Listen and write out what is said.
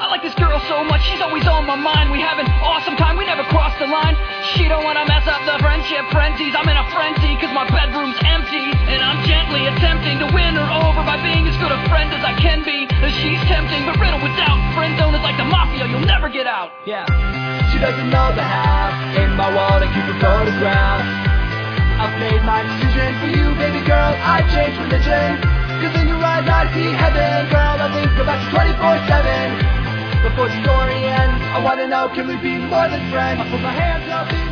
like this girl so much, she's always on my mind. We have an awesome time, we never cross the line. She don't wanna mess up the friendship frenzies. I'm in a frenzy cause my bedroom's empty, and I'm gently attempting to win her over by being as good a friend as I can be. She's tempting but riddled with doubt. Friend zone is like the mafia, you'll never get out. Yeah. She doesn't know the half in my wall to keep her photograph. I've made my decision for you, baby girl, I changed religion. Cause in your eyes I see heaven, girl, I think about you 24/7. Before the story ends, I wanna know, can we be more than friends? I put my hands up in